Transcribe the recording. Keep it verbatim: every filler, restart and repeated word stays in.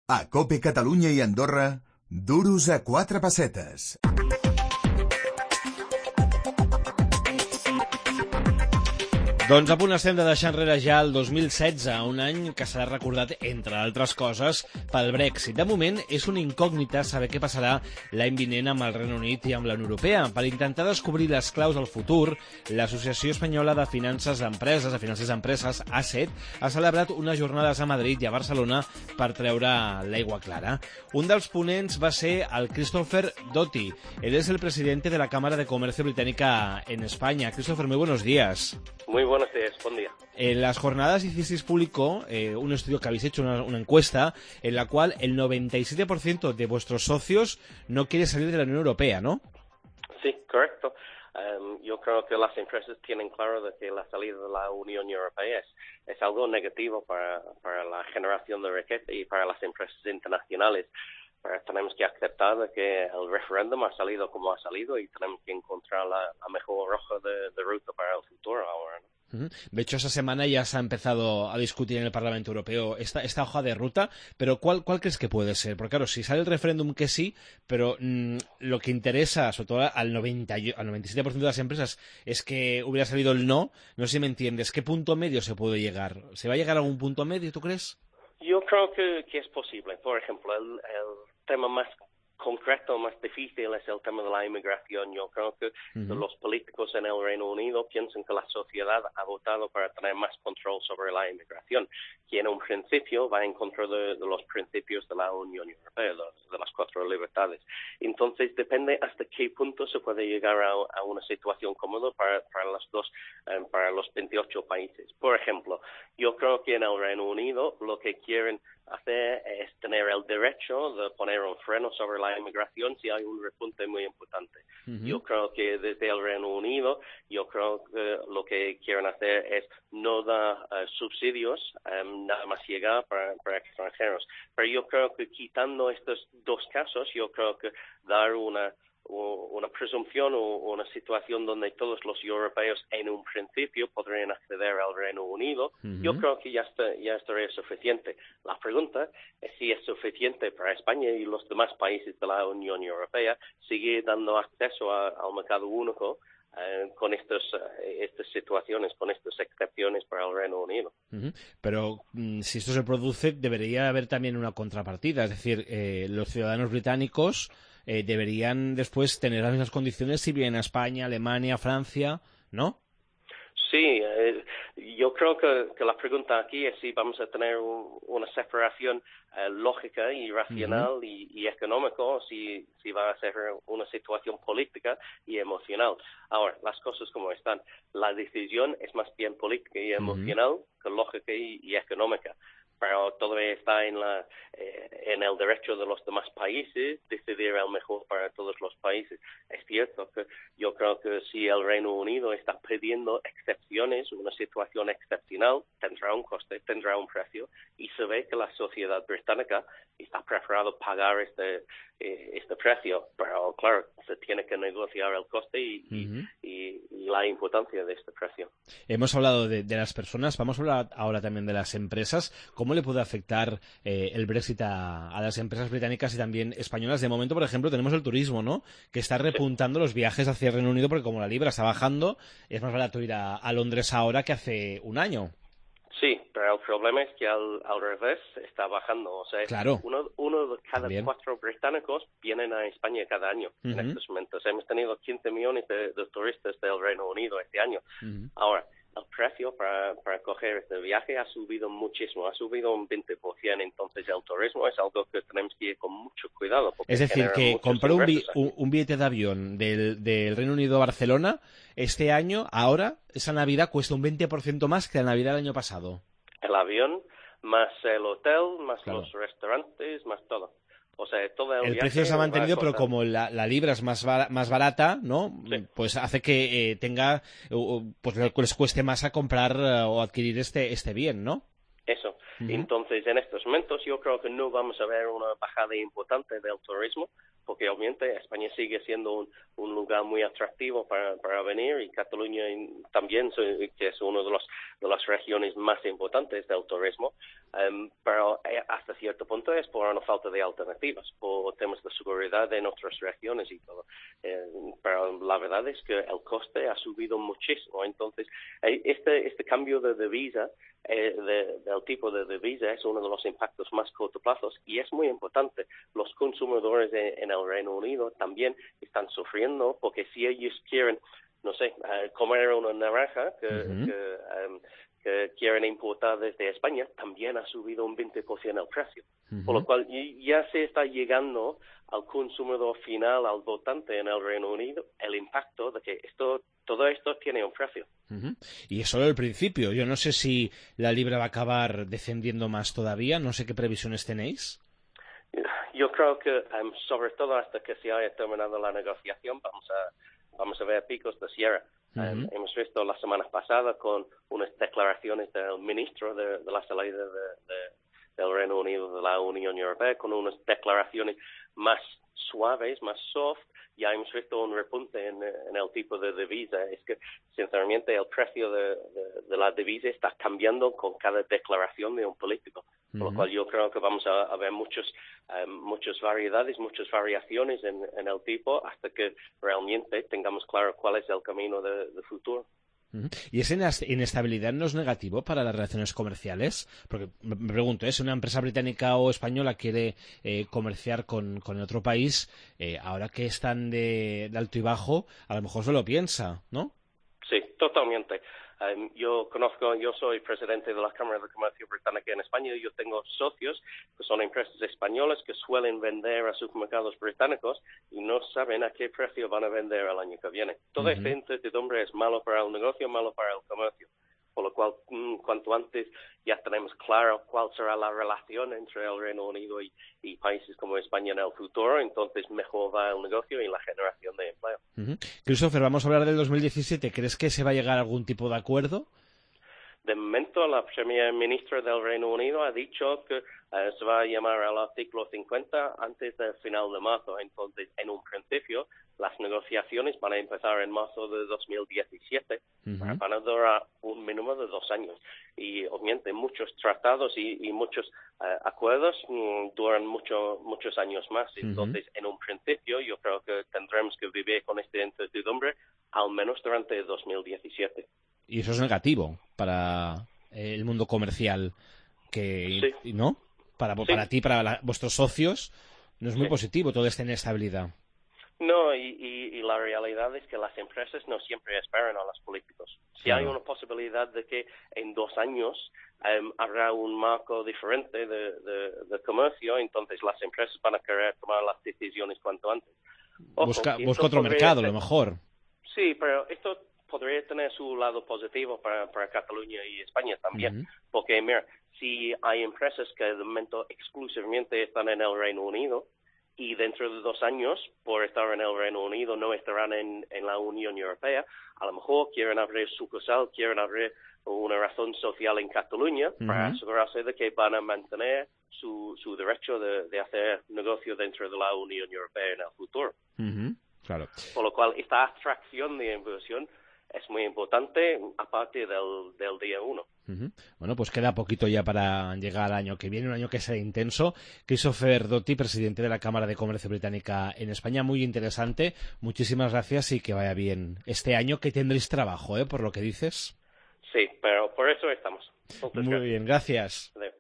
A COPE Catalunya i Andorra, duros a quatre pessetes. Doncs a punt estem de deixar enrere ja el dos mil setze, un any que serà recordat, entre altres coses, pel Brexit. De moment, és una incògnita saber què passarà l'any vinent amb el Regne Unit i amb la Unió Europea. Per intentar descobrir les claus del futur, l'Associació Espanyola de Finances d'Empreses, de Finances d'Empreses, A S E T, ha celebrat unes jornades a Madrid i a Barcelona per treure l'aigua clara. Un dels ponents va ser el Christopher Doty. Él es el presidente de la Cámara de Comercio Británica en España. Christopher, muy buenos días. Muy buenos días, buen día. En las jornadas hicisteis público eh, un estudio que habéis hecho, una, una encuesta, en la cual el noventa y siete por ciento de vuestros socios no quiere salir de la Unión Europea, ¿no? Sí, correcto. Um, yo creo que las empresas tienen claro de que la salida de la Unión Europea es, es algo negativo para, para la generación de riqueza y para las empresas internacionales. Pero tenemos que aceptar de que el referéndum ha salido como ha salido y tenemos que encontrar la, la mejor hoja de, de ruta para el futuro ahora, ¿no? De hecho, esa semana ya se ha empezado a discutir en el Parlamento Europeo esta, esta hoja de ruta, pero ¿cuál, ¿cuál crees que puede ser? Porque claro, si sale el referéndum que sí, pero mmm, lo que interesa, sobre todo al, noventa, al noventa y siete por ciento de las empresas, es que hubiera salido el no. No sé si me entiendes. ¿Qué punto medio se puede llegar? ¿Se va a llegar a algún punto medio, tú crees? Yo creo que, que es posible. Por ejemplo, el, el tema más concreto, más difícil es el tema de la inmigración. Yo creo que uh-huh. los políticos en el Reino Unido piensan que la sociedad ha votado para tener más control sobre la inmigración, que en un principio va en contra de, de los principios de la Unión Europea, de, de las cuatro libertades. Entonces, depende hasta qué punto se puede llegar a, a una situación cómoda para, para los dos, um, para los veintiocho países. Por ejemplo, yo creo que en el Reino Unido lo que quieren hacer es tener el derecho de poner un freno sobre la inmigración si hay un repunte muy importante. Uh-huh. Yo creo que desde el Reino Unido, yo creo que lo que quieren hacer es no dar uh, subsidios, um, nada más llegar para, para extranjeros. Pero yo creo que quitando estos dos casos, yo creo que dar una una presunción o una situación donde todos los europeos en un principio podrían acceder al Reino Unido, uh-huh. yo creo que ya, está, ya estaría suficiente. La pregunta es si es suficiente para España y los demás países de la Unión Europea seguir dando acceso a, al mercado único Uh, con estos, uh, estas situaciones, con estas excepciones para el Reino Unido. Uh-huh. Pero mm, si esto se produce, debería haber también una contrapartida, es decir, eh, los ciudadanos británicos eh, deberían después tener las mismas condiciones si vienen a España, Alemania, Francia, ¿no? Sí, eh, yo creo que, que la pregunta aquí es si vamos a tener un, una separación eh, lógica y racional uh-huh. y, y económica, o si, si va a ser una situación política y emocional. Ahora, las cosas como están, la decisión es más bien política y emocional uh-huh. que lógica y, y económica. Pero todavía está en la eh, en el derecho de los demás países decidir el mejor para todos los países. Es cierto que yo creo que si el Reino Unido está pidiendo excepciones, una situación excepcional, tendrá un coste, tendrá un precio, y se ve que la sociedad británica está preparada a pagar este eh, este precio. Pero claro, se tiene que negociar el coste y, uh-huh. y, y, y la importancia de este precio. Hemos hablado de, de las personas, vamos a hablar ahora también de las empresas. ¿Cómo le puede afectar eh, el Brexit a, a las empresas británicas y también españolas? De momento, por ejemplo, tenemos el turismo, ¿no? Que está repuntando los viajes hacia el Reino Unido porque como la libra está bajando, es más barato ir a, a Londres ahora que hace un año. Sí, pero el problema es que al, al revés está bajando. O sea, claro. uno, uno de cada También. cuatro británicos vienen a España cada año uh-huh. en estos momentos. Hemos tenido quince millones de, de turistas del Reino Unido este año. Uh-huh. Ahora, el precio para, para coger este viaje ha subido muchísimo, ha subido un veinte por ciento, entonces el turismo es algo que tenemos que ir con mucho cuidado. Es decir, que comprar un, bi- un, un billete de avión del, del Reino Unido a Barcelona este año, ahora, esa Navidad cuesta un veinte por ciento más que la Navidad del año pasado. El avión, más el hotel, más claro. los restaurantes, más todo. O sea, todo el, el precio se ha mantenido, pero como la, la libra es más, bar, más barata, ¿no? Sí. Pues hace que eh, tenga, uh, pues les cueste más a comprar uh, o adquirir este este bien, ¿no? Eso. Uh-huh. Entonces, en estos momentos yo creo que no vamos a ver una bajada importante del turismo, porque obviamente España sigue siendo un, un lugar muy atractivo para, para venir, y Cataluña también, que es una de, los, de las regiones más importantes del turismo. Um, pero eh, hasta cierto punto es por una falta de alternativas, por temas de seguridad en otras regiones y todo. Eh, pero la verdad es que el coste ha subido muchísimo. Entonces, eh, este, este cambio de divisa, eh, de, del tipo de divisa, es uno de los impactos más corto plazo y es muy importante. Los consumidores en, en el Reino Unido también están sufriendo porque si ellos quieren, no sé, uh, comer una naranja que, uh-huh. que um, que quieren importar desde España, también ha subido un veinte por ciento el precio. Uh-huh. Por lo cual ya se está llegando al consumidor final, al votante en el Reino Unido, el impacto de que esto, todo esto tiene un precio. Uh-huh. Y es solo el principio. Yo no sé si la libra va a acabar descendiendo más todavía. No sé qué previsiones tenéis. Yo creo que, um, sobre todo hasta que se haya terminado la negociación, vamos a vamos a ver picos de cierre. Uh-huh. Um, hemos visto la semana pasada con unas declaraciones del ministro de, de la salida de, de, del Reino Unido de la Unión Europea, con unas declaraciones más suaves, más soft. Ya hemos visto un repunte en, en el tipo de divisa. Es que, sinceramente, el precio de, de, de la divisa está cambiando con cada declaración de un político. Por uh-huh. lo cual yo creo que vamos a, a ver muchos, um, muchas variedades, muchas variaciones en, en el tipo hasta que realmente tengamos claro cuál es el camino de, de futuro. Uh-huh. ¿Y esa inestabilidad no es negativo para las relaciones comerciales? Porque me pregunto, ¿eh? Si una empresa británica o española quiere eh, comerciar con, con otro país, eh, ahora que están de, de alto y bajo, a lo mejor se lo piensa, ¿no? Sí, totalmente. Um, yo conozco, yo soy presidente de la Cámara de Comercio Británica en España y yo tengo socios que son empresas españolas que suelen vender a supermercados británicos y no saben a qué precio van a vender el año que viene. Toda uh-huh. esta incertidumbre es malo para el negocio, malo para el comercio. Por lo cual, cuanto antes ya tenemos claro cuál será la relación entre el Reino Unido y, y países como España en el futuro, entonces mejor va el negocio y la generación de empleo. Uh-huh. Christopher, vamos a hablar del dos mil diecisiete. ¿Crees que se va a llegar a algún tipo de acuerdo? De momento, la Premier Ministra del Reino Unido ha dicho que uh, se va a llamar al artículo cincuenta antes del final de marzo. Entonces, en un principio, las negociaciones van a empezar en marzo de dos mil diecisiete. Uh-huh. Van a durar un mínimo de dos años. Y, obviamente, muchos tratados y, y muchos uh, acuerdos mm, duran mucho, muchos años más. Entonces, uh-huh. en un principio, yo creo que tendremos que vivir con esta incertidumbre al menos durante dos mil diecisiete. Y eso es negativo para el mundo comercial, que sí. ¿no? Para, sí. para ti, para la, vuestros socios, no es muy sí. positivo toda esta inestabilidad. No, y, y, y la realidad es que las empresas no siempre esperan a los políticos. Si claro. hay una posibilidad de que en dos años um, habrá un marco diferente de, de, de comercio, entonces las empresas van a querer tomar las decisiones cuanto antes. Ojo, busca busca otro mercado, a lo mejor. Sí, pero esto podría tener su lado positivo para, para Cataluña y España también, uh-huh. porque mira, si hay empresas que de momento exclusivamente están en el Reino Unido y dentro de dos años, por estar en el Reino Unido, no estarán en, en la Unión Europea, a lo mejor quieren abrir sucursal, quieren abrir una razón social en Cataluña uh-huh. para asegurarse de que van a mantener su, su derecho de, de hacer negocio dentro de la Unión Europea en el futuro. Uh-huh. Claro. Por lo cual, esta atracción de inversión es muy importante a partir del, del día uno. Uh-huh. Bueno, pues queda poquito ya para llegar al año que viene, un año que será intenso. Christopher Doty, presidente de la Cámara de Comercio Británica en España, muy interesante. Muchísimas gracias y que vaya bien este año, que tendréis trabajo, ¿eh? Por lo que dices. Sí, pero por eso estamos. Muy bien, gracias. Adiós.